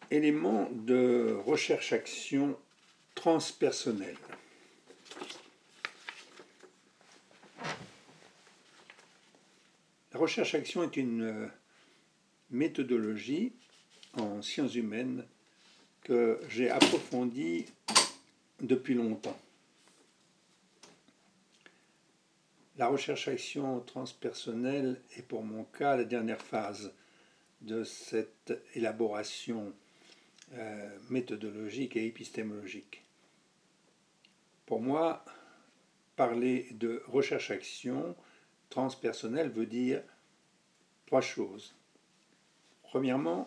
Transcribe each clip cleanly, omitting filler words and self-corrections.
Éléments de recherche-action transpersonnelle. La recherche-action est une méthodologie en sciences humaines que j'ai approfondie depuis longtemps. La recherche-action transpersonnelle est pour mon cas la dernière phase de cette élaboration méthodologique et épistémologique. Pour moi, parler de recherche-action transpersonnelle veut dire trois choses. Premièrement,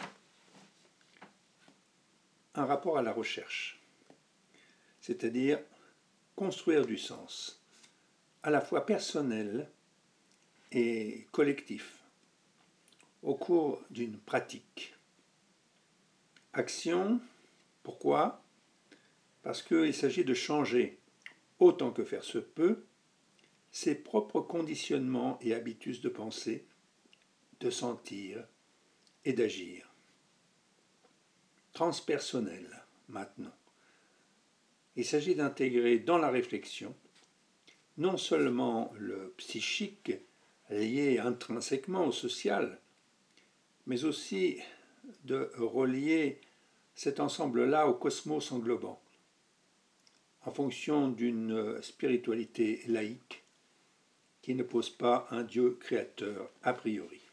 un rapport à la recherche, c'est-à-dire construire du sens, à la fois personnel et collectif, au cours d'une pratique. Action, pourquoi? Parce qu'il s'agit de changer, autant que faire se peut, ses propres conditionnements et habitudes de penser, de sentir et d'agir. Transpersonnel, maintenant. Il s'agit d'intégrer dans la réflexion non seulement le psychique lié intrinsèquement au social, mais aussi de relier cet ensemble-là au cosmos englobant, en fonction d'une spiritualité laïque qui ne pose pas un Dieu créateur a priori.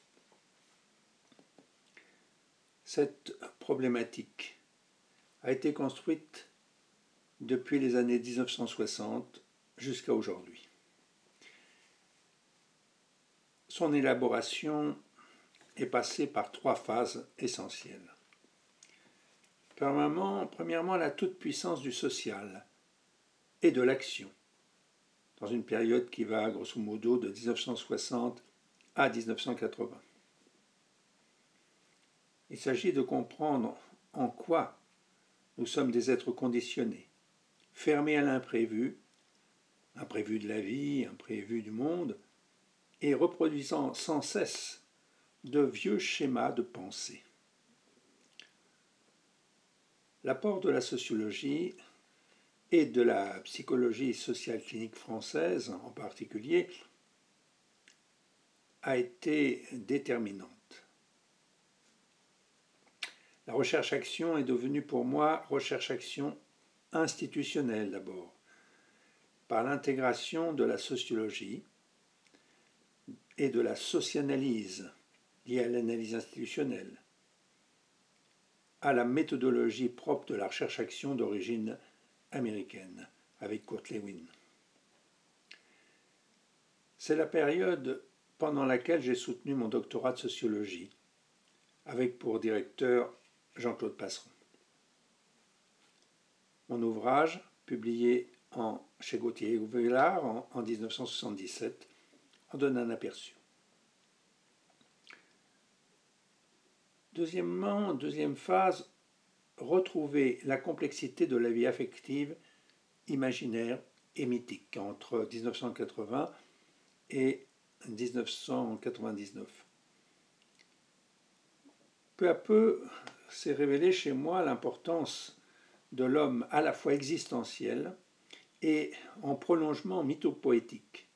Cette problématique a été construite depuis les années 1960 jusqu'à aujourd'hui. Son élaboration est passée par trois phases essentielles. Premièrement, la toute-puissance du social et de l'action, dans une période qui va grosso modo de 1960 à 1980. Il s'agit de comprendre en quoi nous sommes des êtres conditionnés, fermés à l'imprévu, imprévu de la vie, imprévu du monde, et reproduisant sans cesse de vieux schémas de pensée. L'apport de la sociologie et de la psychologie sociale clinique française en particulier a été déterminante. La recherche-action est devenue pour moi recherche-action institutionnelle d'abord, par l'intégration de la sociologie et de la socianalyse liée à l'analyse institutionnelle, à la méthodologie propre de la recherche-action d'origine américaine, avec Kurt Lewin. C'est la période pendant laquelle j'ai soutenu mon doctorat de sociologie, avec pour directeur Jean-Claude Passeron. Mon ouvrage, publié chez Gauthier-Villard en 1977, en donne un aperçu. Deuxième phase, retrouver la complexité de la vie affective, imaginaire et mythique entre 1980 et 1999. Peu à peu s'est révélée chez moi l'importance de l'homme à la fois existentiel et en prolongement mythopoétique.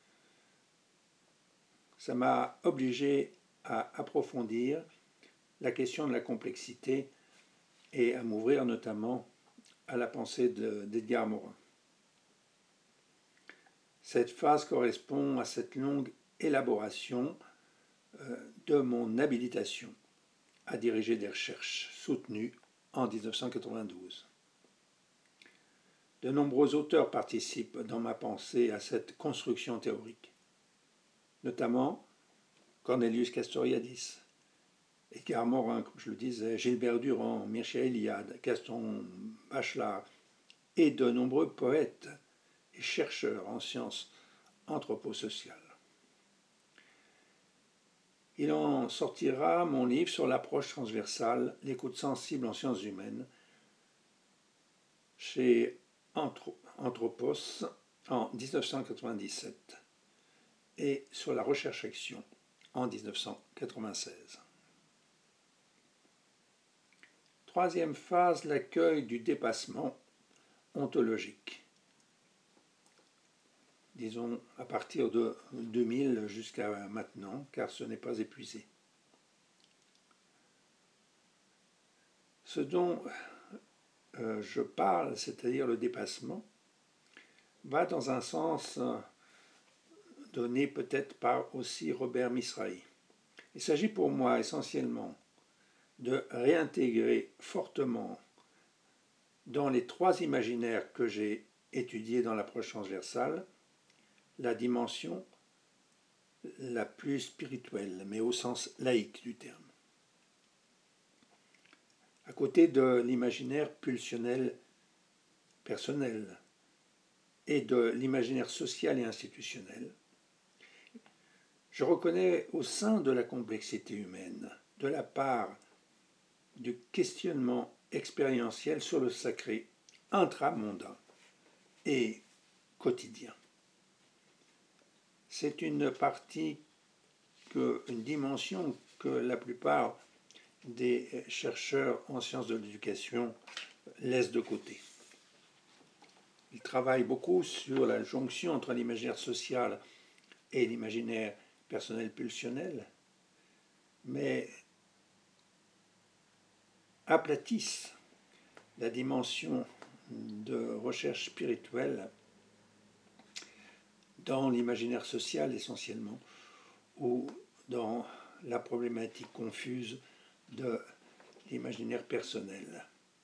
Ça m'a obligé à approfondir la question de la complexité et à m'ouvrir notamment à la pensée d'Edgar Morin. Cette phase correspond à cette longue élaboration de mon habilitation à diriger des recherches soutenues en 1992. De nombreux auteurs participent dans ma pensée à cette construction théorique, notamment Cornelius Castoriadis, Edgar Morin, comme je le disais, Gilbert Durand, Mircea Eliade, Gaston Bachelard et de nombreux poètes et chercheurs en sciences anthroposociales. Il en sortira mon livre sur l'approche transversale, l'écoute sensible en sciences humaines, chez Anthropos en 1997 et sur la recherche-action en 1996. troisième phase, l'accueil du dépassement ontologique. Disons à partir de 2000 jusqu'à maintenant, car ce n'est pas épuisé. Ce dont je parle, c'est-à-dire le dépassement, va dans un sens donné peut-être par aussi Robert Misrahi. Il s'agit pour moi essentiellement de réintégrer fortement dans les trois imaginaires que j'ai étudiés dans l'approche transversale la dimension la plus spirituelle, mais au sens laïque du terme. À côté de l'imaginaire pulsionnel personnel et de l'imaginaire social et institutionnel, je reconnais au sein de la complexité humaine, de la part du questionnement expérientiel sur le sacré intramondain et quotidien. C'est une partie, une dimension que la plupart des chercheurs en sciences de l'éducation laissent de côté. Ils travaillent beaucoup sur la jonction entre l'imaginaire social et l'imaginaire personnel pulsionnel, mais aplatissent la dimension de recherche spirituelle dans l'imaginaire social essentiellement, ou dans la problématique confuse de l'imaginaire personnel.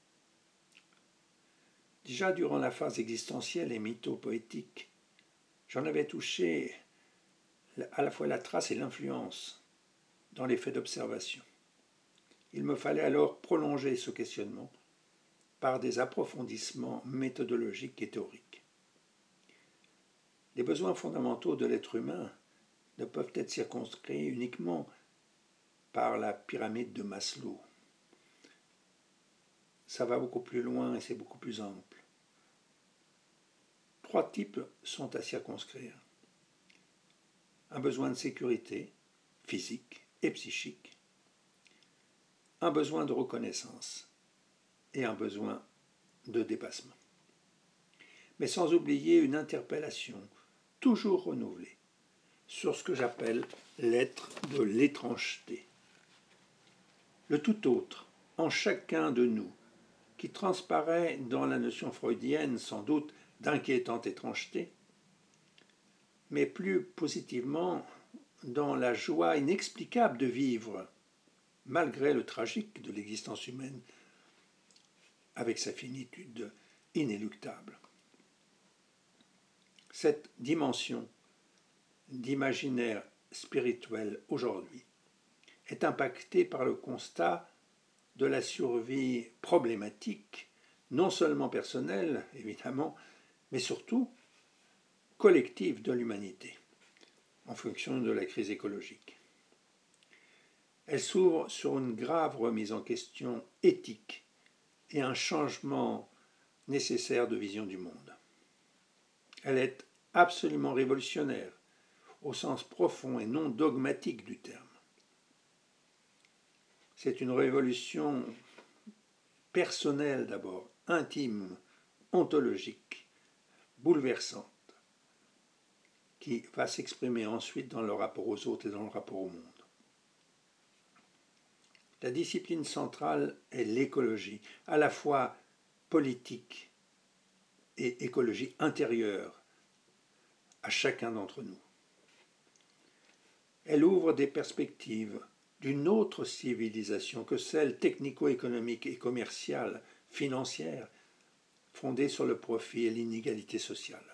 Déjà durant la phase existentielle et mythopoétique, j'en avais touché à la fois la trace et l'influence dans les faits d'observation. Il me fallait alors prolonger ce questionnement par des approfondissements méthodologiques et théoriques. Les besoins fondamentaux de l'être humain ne peuvent être circonscrits uniquement par la pyramide de Maslow. Ça va beaucoup plus loin et c'est beaucoup plus ample. Trois types sont à circonscrire. Un besoin de sécurité, physique et psychique, un besoin de reconnaissance et un besoin de dépassement. Mais sans oublier une interpellation toujours renouvelée sur ce que j'appelle l'être de l'étrangeté. Le tout autre, en chacun de nous, qui transparaît dans la notion freudienne sans doute d'inquiétante étrangeté, mais plus positivement dans la joie inexplicable de vivre, malgré le tragique de l'existence humaine, avec sa finitude inéluctable. Cette dimension d'imaginaire spirituel aujourd'hui est impactée par le constat de la survie problématique, non seulement personnelle, évidemment, mais surtout collective de l'humanité, en fonction de la crise écologique. Elle s'ouvre sur une grave remise en question éthique et un changement nécessaire de vision du monde. Elle est absolument révolutionnaire, au sens profond et non dogmatique du terme. C'est une révolution personnelle d'abord, intime, ontologique, bouleversante, qui va s'exprimer ensuite dans le rapport aux autres et dans le rapport au monde. La discipline centrale est l'écologie, à la fois politique et écologie intérieure à chacun d'entre nous. Elle ouvre des perspectives d'une autre civilisation que celle technico-économique et commerciale, financière, fondée sur le profit et l'inégalité sociale.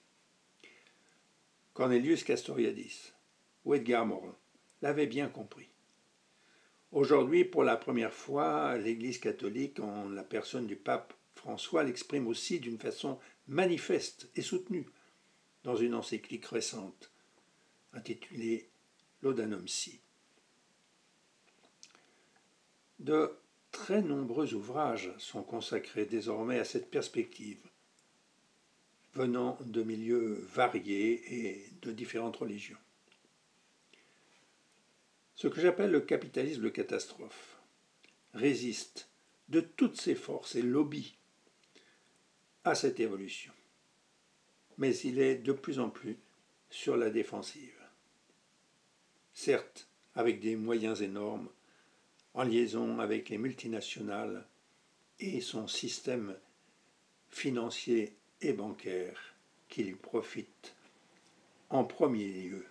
Cornelius Castoriadis ou Edgar Morin l'avaient bien compris. Aujourd'hui, pour la première fois, l'Église catholique, en la personne du pape François, l'exprime aussi d'une façon manifeste et soutenue dans une encyclique récente intitulée Laudanum Si. De très nombreux ouvrages sont consacrés désormais à cette perspective, venant de milieux variés et de différentes religions. Ce que j'appelle le capitalisme de catastrophe résiste de toutes ses forces et lobby à cette évolution. Mais il est de plus en plus sur la défensive. Certes, avec des moyens énormes, en liaison avec les multinationales et son système financier et bancaire qui lui profite en premier lieu.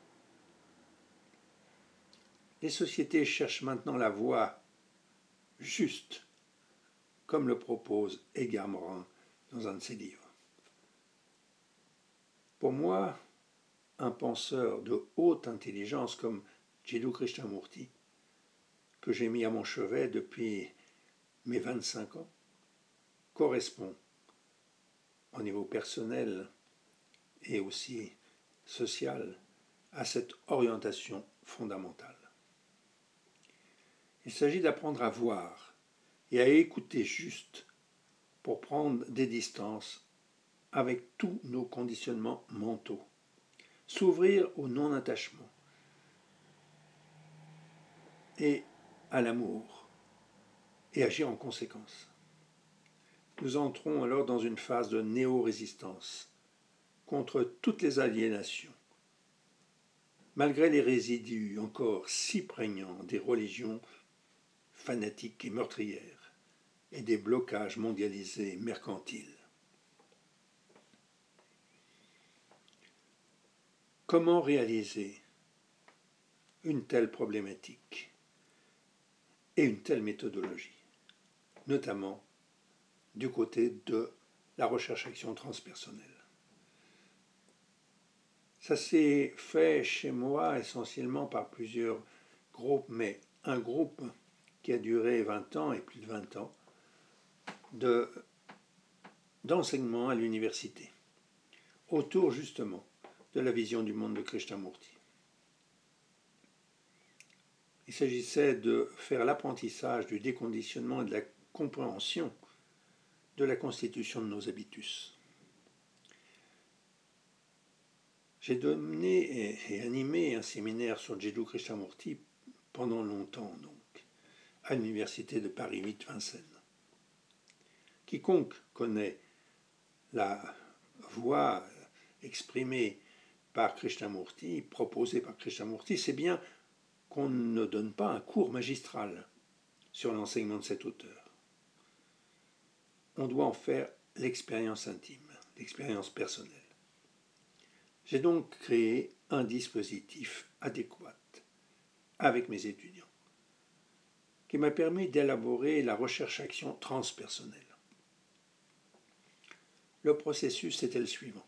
Les sociétés cherchent maintenant la voie juste, comme le propose Edgar Morin dans un de ses livres. Pour moi, un penseur de haute intelligence comme Jiddu Krishnamurti, que j'ai mis à mon chevet depuis mes 25 ans, correspond au niveau personnel et aussi social à cette orientation fondamentale. Il s'agit d'apprendre à voir et à écouter juste pour prendre des distances avec tous nos conditionnements mentaux, s'ouvrir au non-attachement et à l'amour et agir en conséquence. Nous entrons alors dans une phase de néo-résistance contre toutes les aliénations, malgré les résidus encore si prégnants des religions fanatiques et meurtrières et des blocages mondialisés mercantiles. Comment réaliser une telle problématique et une telle méthodologie, notamment du côté de la recherche-action transpersonnelle? Ça s'est fait chez moi essentiellement par plusieurs groupes, mais un groupe qui a duré 20 ans et plus de 20 ans d'enseignement à l'université, autour justement de la vision du monde de Krishnamurti. Il s'agissait de faire l'apprentissage du déconditionnement et de la compréhension de la constitution de nos habitus. J'ai donné et animé un séminaire sur Jiddu Krishnamurti pendant longtemps, donc, à l'université de Paris 8 Vincennes. Quiconque connaît la voie exprimée par Krishnamurti, proposée par Krishnamurti, sait bien qu'on ne donne pas un cours magistral sur l'enseignement de cet auteur. On doit en faire l'expérience intime, l'expérience personnelle. J'ai donc créé un dispositif adéquat avec mes étudiants qui m'a permis d'élaborer la recherche-action transpersonnelle. Le processus était le suivant.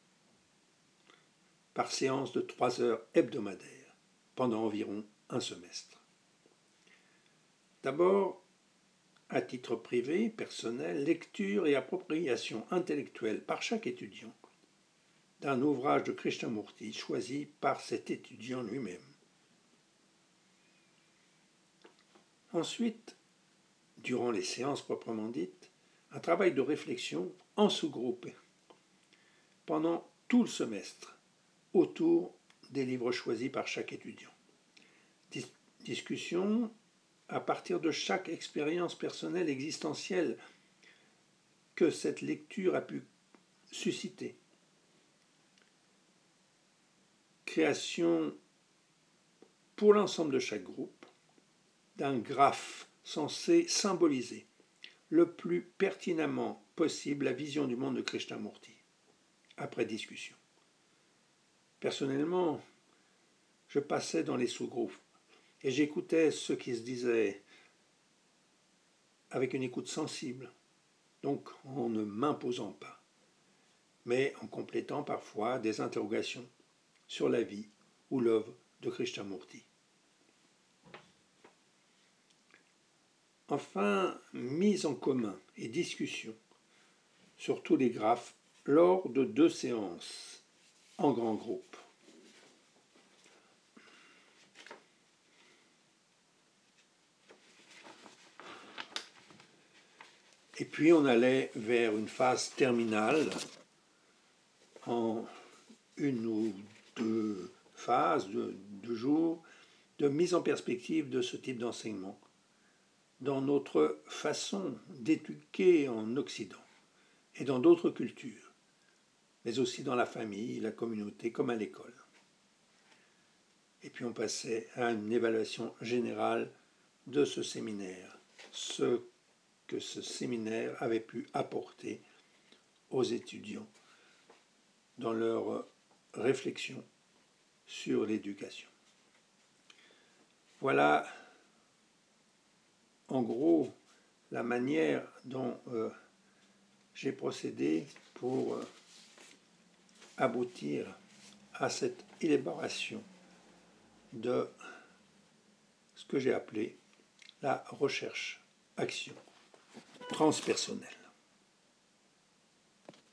Par séance de 3 heures hebdomadaires pendant environ un semestre. D'abord, à titre privé, personnel, lecture et appropriation intellectuelle par chaque étudiant d'un ouvrage de Krishnamurti choisi par cet étudiant lui-même. Ensuite, durant les séances proprement dites, un travail de réflexion en sous-groupe pendant tout le semestre autour des livres choisis par chaque étudiant. Discussion à partir de chaque expérience personnelle existentielle que cette lecture a pu susciter. Création pour l'ensemble de chaque groupe d'un graphe censé symboliser le plus pertinemment possible la vision du monde de Krishnamurti, après discussion. Personnellement, je passais dans les sous-groupes et j'écoutais ce qui se disait avec une écoute sensible, donc en ne m'imposant pas, mais en complétant parfois des interrogations sur la vie ou l'œuvre de Krishnamurti. Enfin, mise en commun et discussion sur tous les graphes lors de 2 séances en grand groupe. Et puis on allait vers une phase terminale en 1 ou 2 phases de 2 jours de mise en perspective de ce type d'enseignement dans notre façon d'éduquer en Occident et dans d'autres cultures, mais aussi dans la famille, la communauté, comme à l'école. Et puis on passait à une évaluation générale de ce séminaire, ce que ce séminaire avait pu apporter aux étudiants dans leur réflexion sur l'éducation. Voilà en gros la manière dont j'ai procédé pour aboutir à cette élaboration de ce que j'ai appelé la recherche-action transpersonnelle.